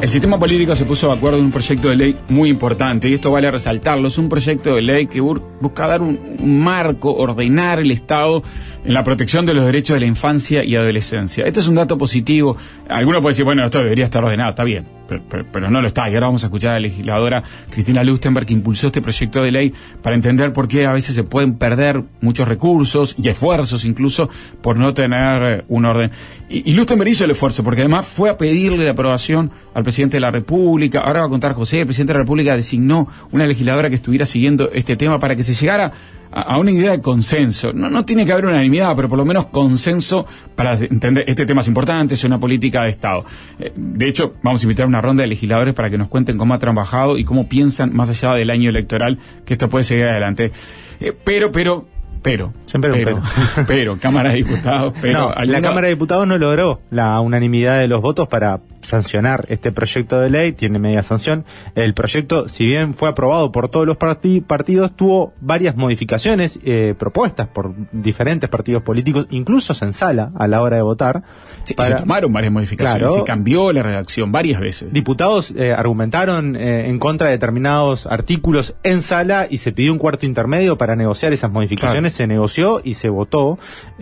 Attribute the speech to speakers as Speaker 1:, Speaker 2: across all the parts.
Speaker 1: El sistema político se puso de acuerdo en un proyecto de ley muy importante, y esto vale resaltarlo. Es un proyecto de ley que busca dar un marco, ordenar el Estado en la protección de los derechos de la infancia y adolescencia. Este es un dato positivo. Alguno puede decir, bueno, esto debería estar ordenado, está bien, pero no lo está. Y ahora vamos a escuchar a la legisladora Cristina Lustenberg, que impulsó este proyecto de ley para entender por qué a veces se pueden perder muchos recursos y esfuerzos incluso por no tener un orden. Y Lustenberg hizo el esfuerzo, porque además fue a pedirle la aprobación al presidente de la República. Ahora va a contar José, el presidente de la República designó una legisladora que estuviera siguiendo este tema para que se llegara a una idea de consenso. No tiene que haber unanimidad, pero por lo menos consenso para entender este tema es importante, es una política de Estado. De hecho, vamos a invitar a una ronda de legisladores para que nos cuenten cómo ha trabajado y cómo piensan más allá del año electoral que esto puede seguir adelante. Pero, Cámara de Diputados,
Speaker 2: la Cámara de Diputados no logró la unanimidad de los votos para sancionar este proyecto de ley, tiene media sanción. El proyecto, si bien fue aprobado por todos los partidos, tuvo varias modificaciones propuestas por diferentes partidos políticos, incluso en sala a la hora de votar.
Speaker 1: Sí, se tomaron varias modificaciones, claro, se cambió la redacción varias veces.
Speaker 2: Diputados argumentaron en contra de determinados artículos en sala y se pidió un cuarto intermedio para negociar esas modificaciones. Claro. Se negoció y se votó.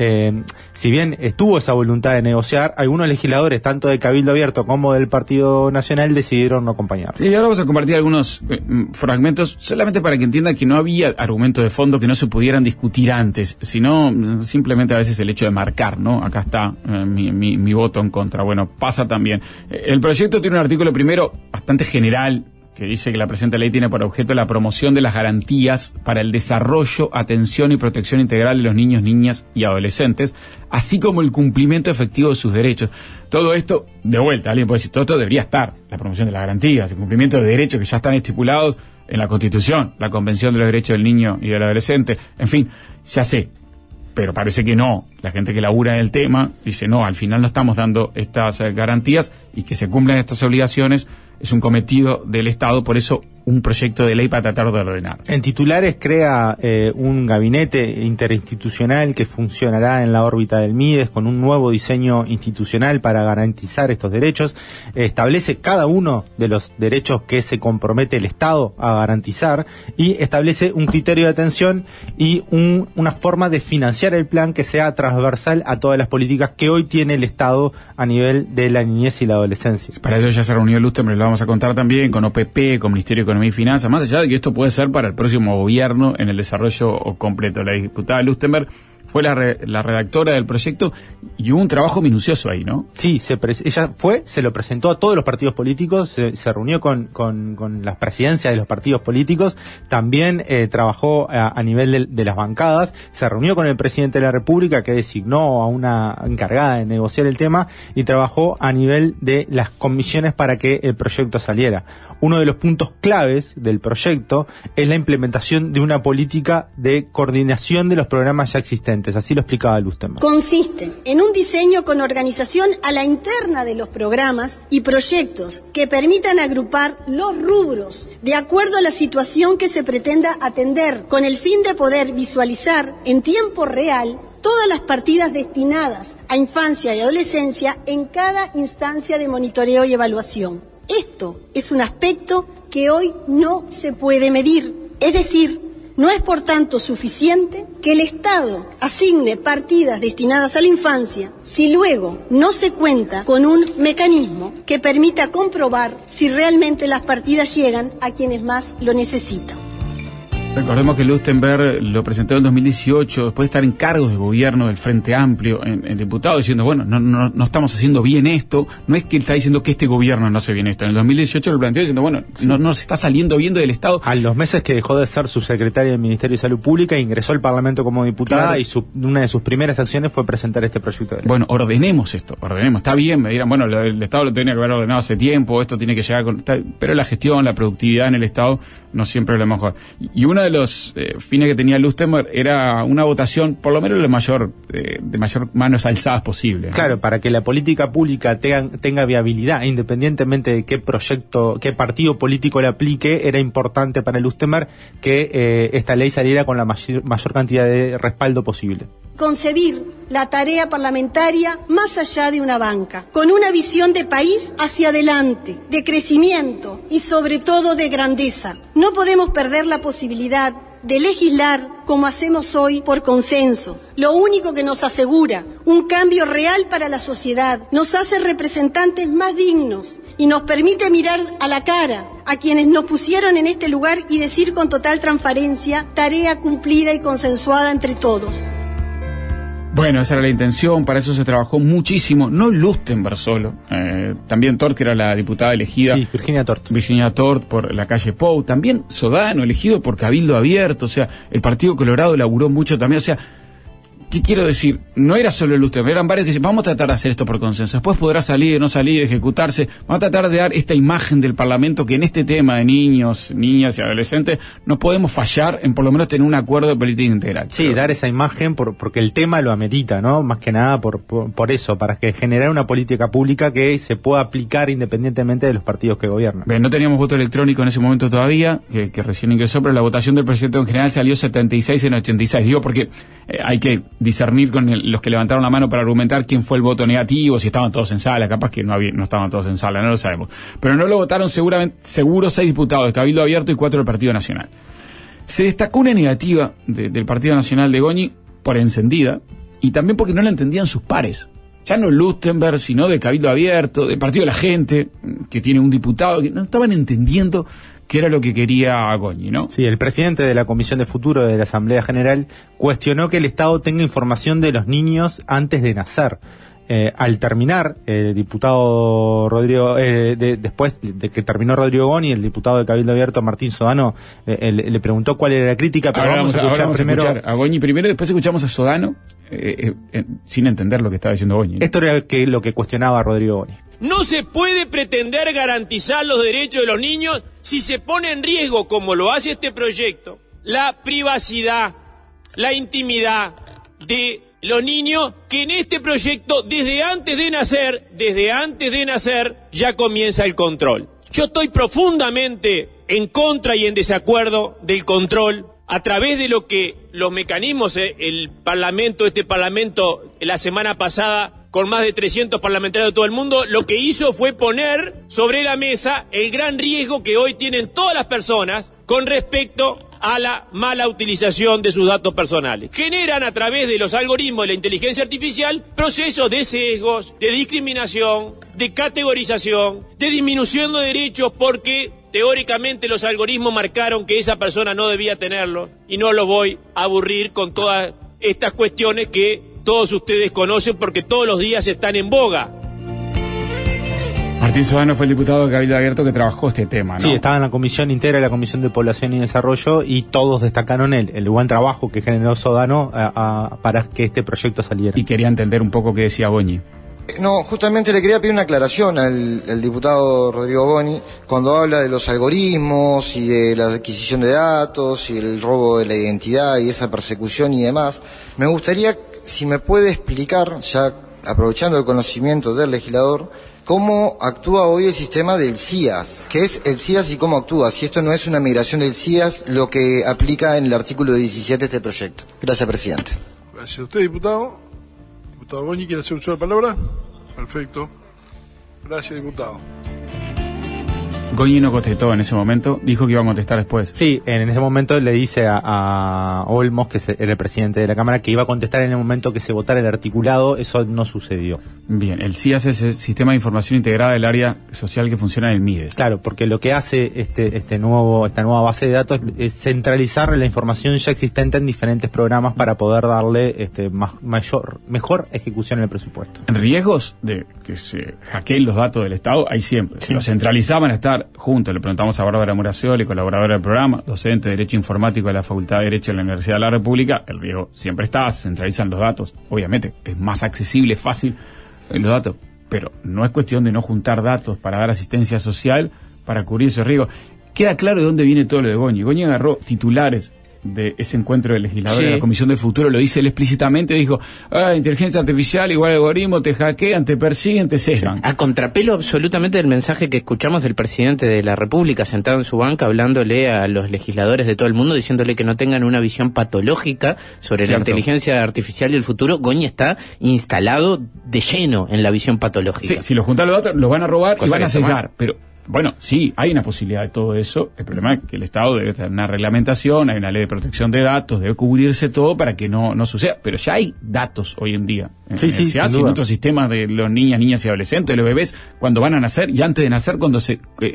Speaker 2: Si bien estuvo esa voluntad de negociar, algunos legisladores, tanto de Cabildo Abierto como del Partido Nacional, decidieron no acompañar.
Speaker 1: Sí, ahora vamos a compartir algunos fragmentos, solamente para que entiendan que no había argumentos de fondo que no se pudieran discutir antes, sino simplemente a veces el hecho de marcar, ¿no? Acá está mi voto en contra. Bueno, pasa también. El proyecto tiene un artículo primero bastante general, que dice que la presente ley tiene por objeto la promoción de las garantías para el desarrollo, atención y protección integral de los niños, niñas y adolescentes, así como el cumplimiento efectivo de sus derechos. Todo esto, de vuelta, alguien puede decir, todo esto debería estar, la promoción de las garantías, el cumplimiento de derechos que ya están estipulados en la Constitución, la Convención de los Derechos del Niño y del Adolescente, en fin, ya sé. Pero parece que no. La gente que labura en el tema dice, no, al final no estamos dando estas garantías, y que se cumplan estas obligaciones es un cometido del Estado, por eso un proyecto de ley para tratar de ordenar.
Speaker 2: En titulares crea un gabinete interinstitucional que funcionará en la órbita del MIDES con un nuevo diseño institucional para garantizar estos derechos. Establece cada uno de los derechos que se compromete el Estado a garantizar y establece un criterio de atención y una forma de financiar el plan que sea transversal a todas las políticas que hoy tiene el Estado a nivel de la niñez y la adolescencia.
Speaker 1: Para eso ya se reunió Lustenberg, lo vamos a contar también con OPP, con Ministerio de Economía y Finanzas, más allá de que esto puede ser para el próximo gobierno en el desarrollo completo. La diputada Lustenberg fue la redactora del proyecto y hubo un trabajo minucioso ahí, ¿no? Sí,
Speaker 2: ella se lo presentó a todos los partidos políticos, se reunió con las presidencias de los partidos políticos, también trabajó a nivel de las bancadas, se reunió con el presidente de la República, que designó a una encargada de negociar el tema, y trabajó a nivel de las comisiones para que el proyecto saliera. Uno de los puntos claves del proyecto es la implementación de una política de coordinación de los programas ya existentes. Así lo explicaba Lustenberg.
Speaker 3: Consiste en un diseño con organización a la interna de los programas y proyectos que permitan agrupar los rubros de acuerdo a la situación que se pretenda atender, con el fin de poder visualizar en tiempo real todas las partidas destinadas a infancia y adolescencia en cada instancia de monitoreo y evaluación. Esto es un aspecto que hoy no se puede medir, es decir, no es por tanto suficiente que el Estado asigne partidas destinadas a la infancia si luego no se cuenta con un mecanismo que permita comprobar si realmente las partidas llegan a quienes más lo necesitan.
Speaker 1: Recordemos que Lustenberg lo presentó en 2018, después de estar en cargos de gobierno del Frente Amplio, en diputado, diciendo, bueno, no estamos haciendo bien esto. No es que él está diciendo que este gobierno no hace bien esto. En el 2018 lo planteó diciendo, bueno, no se está saliendo bien del Estado.
Speaker 2: A los meses que dejó de ser subsecretaria del Ministerio de Salud Pública, ingresó al Parlamento como diputada, claro, y una de sus primeras acciones fue presentar este proyecto de ley.
Speaker 1: Bueno, ordenemos esto, está bien, me dirán, bueno, el Estado lo tenía que haber ordenado hace tiempo, esto tiene que llegar pero la gestión, la productividad en el Estado no siempre es lo mejor. Y uno de los fines que tenía Lustenberg era una votación, por lo menos de mayor manos alzadas posible, ¿no?
Speaker 2: Claro, para que la política pública tenga viabilidad, independientemente de qué proyecto, qué partido político le aplique, era importante para Lustenberg que esta ley saliera con la mayor cantidad de respaldo posible.
Speaker 3: concebir la tarea parlamentaria más allá de una banca, con una visión de país hacia adelante, de crecimiento y sobre todo de grandeza. No podemos perder la posibilidad de legislar como hacemos hoy por consenso, lo único que nos asegura un cambio real para la sociedad, nos hace representantes más dignos y nos permite mirar a la cara a quienes nos pusieron en este lugar y decir con total transparencia, tarea cumplida y consensuada entre todos.
Speaker 1: Bueno, esa era la intención, para eso se trabajó muchísimo, no Lustenberg solo, también Tort, que era la diputada elegida.
Speaker 2: Sí, Virginia
Speaker 1: Tort por la calle Pou, también Sodano, elegido por Cabildo Abierto, o sea, el Partido Colorado laburó mucho también, o sea, ¿qué quiero decir? No era solo Lustenberg, eran varios que decían, vamos a tratar de hacer esto por consenso, después podrá salir, no salir, ejecutarse, vamos a tratar de dar esta imagen del Parlamento que en este tema de niños, niñas y adolescentes no podemos fallar en por lo menos tener un acuerdo de política integral.
Speaker 2: Sí, pero dar esa imagen porque el tema lo amerita, ¿no? Más que nada por eso, para que generar una política pública que se pueda aplicar independientemente de los partidos que gobiernan.
Speaker 1: Bien, no teníamos voto electrónico en ese momento todavía, que recién ingresó, pero la votación del presidente en general salió 76 en 86. Digo porque hay que discernir con los que levantaron la mano para argumentar quién fue el voto negativo, si estaban todos en sala, capaz que no estaban todos en sala, no lo sabemos. Pero no lo votaron seguro 6 diputados de Cabildo Abierto y 4 del Partido Nacional. Se destacó una negativa del Partido Nacional de Goñi por encendida y también porque no la entendían sus pares. Ya no Lustenberg, sino de Cabildo Abierto, del Partido de la Gente, que tiene un diputado, que no estaban entendiendo qué era lo que quería Goñi, ¿no?
Speaker 2: Sí, el presidente de la Comisión de Futuro de la Asamblea General cuestionó que el Estado tenga información de los niños antes de nacer. Al terminar, el diputado Rodrigo, después de que terminó Rodrigo Goñi, el diputado de Cabildo Abierto, Martín Sodano, le preguntó cuál era la crítica, pero vamos a escuchar
Speaker 1: a Goñi primero, después escuchamos a Sodano, sin entender lo que estaba diciendo Goñi, ¿no?
Speaker 2: Esto era lo que cuestionaba Rodrigo Goñi.
Speaker 4: No se puede pretender garantizar los derechos de los niños si se pone en riesgo, como lo hace este proyecto, la privacidad, la intimidad de los niños, que en este proyecto, desde antes de nacer, ya comienza el control. Yo estoy profundamente en contra y en desacuerdo del control a través de lo que los mecanismos, este parlamento, la semana pasada, con más de 300 parlamentarios de todo el mundo, lo que hizo fue poner sobre la mesa el gran riesgo que hoy tienen todas las personas con respecto a la mala utilización de sus datos personales. Generan a través de los algoritmos de la inteligencia artificial procesos de sesgos, de discriminación, de categorización, de disminución de derechos porque teóricamente los algoritmos marcaron que esa persona no debía tenerlo, y no los voy a aburrir con todas estas cuestiones que todos ustedes conocen porque todos los días están en boga.
Speaker 1: Martín Sodano fue el diputado de Cabildo Abierto que trabajó este tema, ¿no?
Speaker 2: Sí, estaba en la comisión íntegra de la Comisión de Población y Desarrollo y todos destacaron el buen trabajo que generó Sodano para que este proyecto saliera.
Speaker 1: Y quería entender un poco qué decía Goñi.
Speaker 5: No, justamente le quería pedir una aclaración al diputado Rodrigo Goñi cuando habla de los algoritmos y de la adquisición de datos y el robo de la identidad y esa persecución y demás. Me gustaría, si me puede explicar, ya aprovechando el conocimiento del legislador, cómo actúa hoy el sistema del CIAS. ¿Qué es el CIAS y cómo actúa? Si esto no es una migración del CIAS, lo que aplica en el artículo 17 de este proyecto. Gracias, presidente.
Speaker 6: Gracias a usted, diputado. Diputado Goñi, ¿quiere hacer uso de la palabra? Perfecto. Gracias, diputado.
Speaker 1: Goñi no contestó en ese momento, dijo que iba a contestar después.
Speaker 2: Sí, en ese momento le dice a Olmos, que era el presidente de la Cámara, que iba a contestar en el momento que se votara el articulado. Eso no sucedió.
Speaker 1: Bien, el CIAS es el Sistema de Información Integrada del Área Social que funciona en el MIDES.
Speaker 2: Claro, porque lo que hace esta nueva base de datos es centralizar la información ya existente en diferentes programas para poder darle mejor ejecución en el presupuesto.
Speaker 1: En riesgos de que se hackeen los datos del Estado hay siempre. Sí. Si los centralizaban a estar juntos, le preguntamos a Bárbara Muracioli, colaboradora del programa, docente de Derecho Informático de la Facultad de Derecho de la Universidad de la República, el riesgo siempre está, se centralizan los datos, obviamente es más accesible, fácil los datos, pero no es cuestión de no juntar datos para dar asistencia social para cubrir ese riesgo. Queda claro de dónde viene todo lo de Goñi. Goñi agarró titulares de ese encuentro de legisladores
Speaker 7: Sí.
Speaker 1: de la Comisión del Futuro, lo dice él explícitamente, dijo, inteligencia artificial igual algoritmo, te hackean, te persiguen, te cesan.
Speaker 7: A contrapelo absolutamente del mensaje que escuchamos del presidente de la República sentado en su banca hablándole a los legisladores de todo el mundo, diciéndole que no tengan una visión patológica sobre
Speaker 1: Cierto.
Speaker 7: la inteligencia artificial y el futuro. Goñi está instalado de lleno en la visión patológica.
Speaker 1: Sí, si los juntan los datos, los van a robar
Speaker 7: Cosa
Speaker 1: y van
Speaker 7: que
Speaker 1: a
Speaker 7: está mal.
Speaker 1: sesgar, pero bueno, sí, hay una posibilidad de todo eso. El problema es que el Estado debe tener una reglamentación, hay una ley de protección de datos, debe cubrirse todo para que no suceda. Pero ya hay datos hoy en día.
Speaker 2: Sí, sí,
Speaker 1: se
Speaker 2: sin
Speaker 1: hace en
Speaker 2: duda.
Speaker 1: otros sistemas de los niñas y adolescentes, de los bebés, cuando van a nacer y antes de nacer, cuando se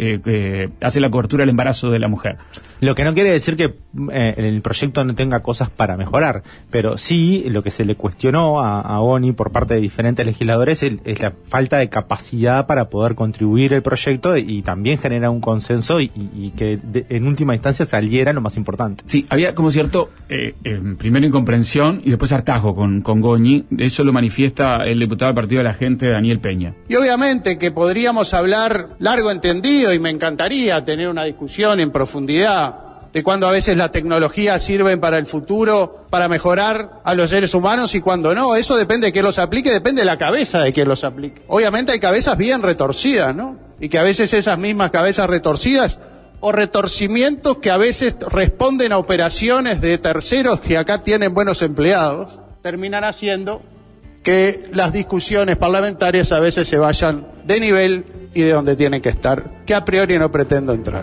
Speaker 1: hace la cobertura del embarazo de la mujer.
Speaker 2: Lo que no quiere decir que el proyecto no tenga cosas para mejorar, pero sí lo que se le cuestionó a Boni por parte de diferentes legisladores es la falta de capacidad para poder contribuir el proyecto y también generar un consenso y que en última instancia saliera lo más importante.
Speaker 1: Sí, había como cierto, primero incomprensión y después hartazgo con Goñi. Eso lo manifiesta el diputado del Partido de la Gente, Daniel Peña.
Speaker 8: Y obviamente que podríamos hablar largo entendido y me encantaría tener una discusión en profundidad de cuando a veces la tecnología sirve para el futuro, para mejorar a los seres humanos y cuando no. Eso depende de quién los aplique, depende de la cabeza de quien los aplique. Obviamente hay cabezas bien retorcidas, ¿no? Y que a veces esas mismas cabezas retorcidas o retorcimientos que a veces responden a operaciones de terceros que acá tienen buenos empleados, terminan haciendo que las discusiones parlamentarias a veces se vayan de nivel y de donde tienen que estar, que a priori no pretendo entrar.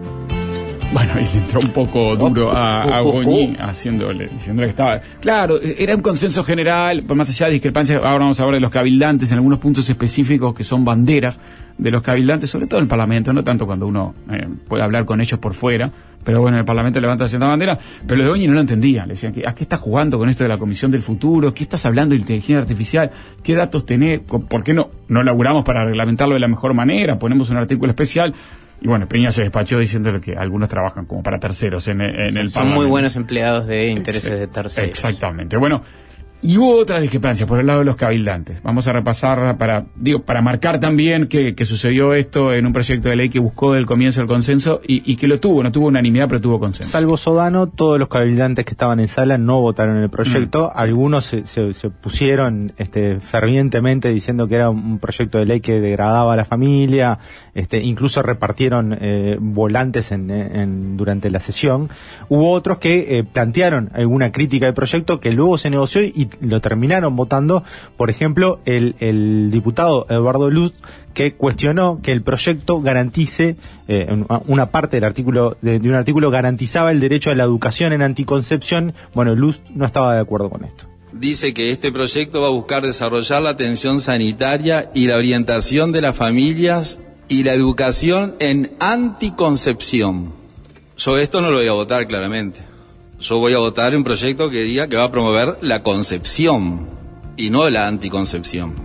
Speaker 1: Bueno, y le entró un poco duro a Goñi, diciéndole que estaba... Claro, era un consenso general, por más allá de discrepancias, ahora vamos a hablar de los cabildantes en algunos puntos específicos que son banderas de los cabildantes, sobre todo en el Parlamento, no tanto cuando uno puede hablar con ellos por fuera, pero bueno, en el Parlamento levanta cierta bandera, pero los de Goñi no lo entendían, le decían, ¿a qué estás jugando con esto de la Comisión del Futuro? ¿Qué estás hablando de inteligencia artificial? ¿Qué datos tenés? ¿Por qué no laburamos para reglamentarlo de la mejor manera? Ponemos un artículo especial. Y bueno, Peña se despachó diciéndole que algunos trabajan como para terceros en el Parlamento.
Speaker 7: Son muy buenos empleados de intereses de terceros.
Speaker 1: Exactamente. Bueno, y hubo otras discrepancias por el lado de los cabildantes. Vamos a repasar para marcar también que sucedió esto en un proyecto de ley que buscó del comienzo el consenso y que no tuvo unanimidad, pero tuvo consenso.
Speaker 2: Salvo Sodano, todos los cabildantes que estaban en sala no votaron el proyecto. Algunos se opusieron fervientemente diciendo que era un proyecto de ley que degradaba a la familia, incluso repartieron volantes durante la sesión. Hubo otros que plantearon alguna crítica del proyecto que luego se negoció y lo terminaron votando. Por ejemplo, el diputado Eduardo Luz, que cuestionó que el proyecto garantice una parte del artículo de un artículo garantizaba el derecho a la educación en anticoncepción. Bueno, Luz no estaba de acuerdo con esto.
Speaker 9: Dice que este proyecto va a buscar desarrollar la atención sanitaria y la orientación de las familias y la educación en anticoncepción. Yo esto no lo voy a votar claramente. Yo voy a votar un proyecto que diga que va a promover la concepción y no la anticoncepción.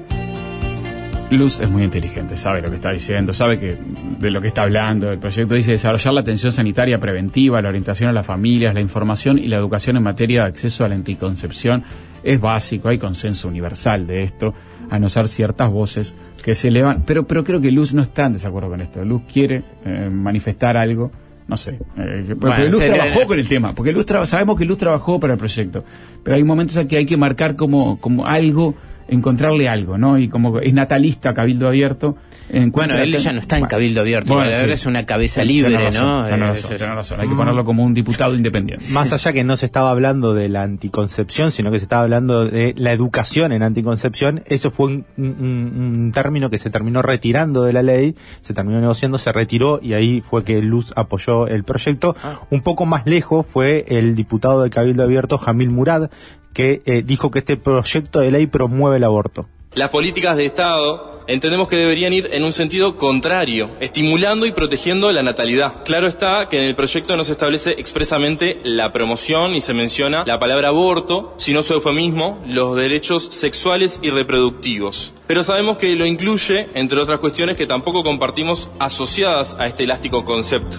Speaker 1: Luz es muy inteligente, sabe lo que está diciendo, sabe de lo que está hablando. El proyecto dice desarrollar la atención sanitaria preventiva, la orientación a las familias, la información y la educación en materia de acceso a la anticoncepción. Es básico, hay consenso universal de esto, a no ser ciertas voces que se elevan. Pero creo que Luz no está en desacuerdo con esto. Luz quiere manifestar algo. No sé, porque Luz trabajó con el tema, porque sabemos que Luz trabajó para el proyecto, pero hay momentos en que hay que marcar como algo, encontrarle algo, ¿no? Y como es natalista Cabildo Abierto.
Speaker 7: Bueno, él ya no está en Cabildo Abierto,
Speaker 1: bueno,
Speaker 7: ahora es una cabeza libre, ¿no?
Speaker 1: Tenés razón, hay que ponerlo como un diputado independiente.
Speaker 2: Más allá que no se estaba hablando de la anticoncepción, sino que se estaba hablando de la educación en anticoncepción, eso fue un término que se terminó retirando de la ley, se terminó negociando, se retiró y ahí fue que Luz apoyó el proyecto. Un poco más lejos fue el diputado de Cabildo Abierto, Jamil Murad, que dijo que este proyecto de ley promueve el aborto.
Speaker 10: Las políticas de Estado entendemos que deberían ir en un sentido contrario, estimulando y protegiendo la natalidad. Claro está que en el proyecto no se establece expresamente la promoción ni se menciona la palabra aborto, sino su eufemismo, los derechos sexuales y reproductivos. Pero sabemos que lo incluye, entre otras cuestiones que tampoco compartimos asociadas a este elástico concepto.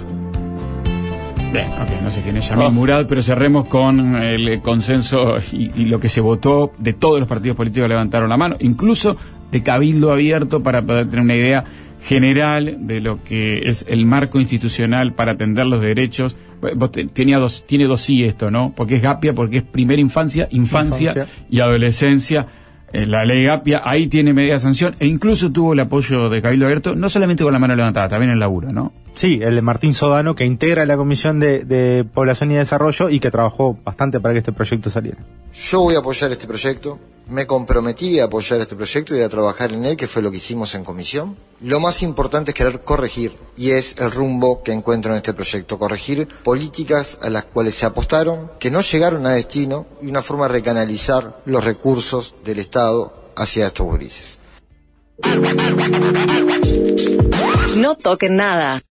Speaker 1: Bien, ok, no sé quién es Jamil Murad, pero cerremos con el consenso y lo que se votó de todos los partidos políticos levantaron la mano, incluso de Cabildo Abierto, para poder tener una idea. general de lo que es el marco institucional para atender los derechos. Tiene dos sí esto, ¿no? Porque es GAPIA, porque es primera infancia y adolescencia. La ley GAPIA ahí tiene medida sanción e incluso tuvo el apoyo de Cabildo Abierto, no solamente con la mano levantada, también en laburo, ¿no?
Speaker 2: Sí, el de Martín Sodano, que integra la Comisión de Población y Desarrollo y que trabajó bastante para que este proyecto saliera.
Speaker 5: Yo voy a apoyar este proyecto, me comprometí a apoyar este proyecto y a trabajar en él, que fue lo que hicimos en comisión. Lo más importante es querer corregir, y es el rumbo que encuentro en este proyecto, corregir políticas a las cuales se apostaron, que no llegaron a destino, y una forma de recanalizar los recursos del Estado hacia estos gurises.
Speaker 11: No toquen nada.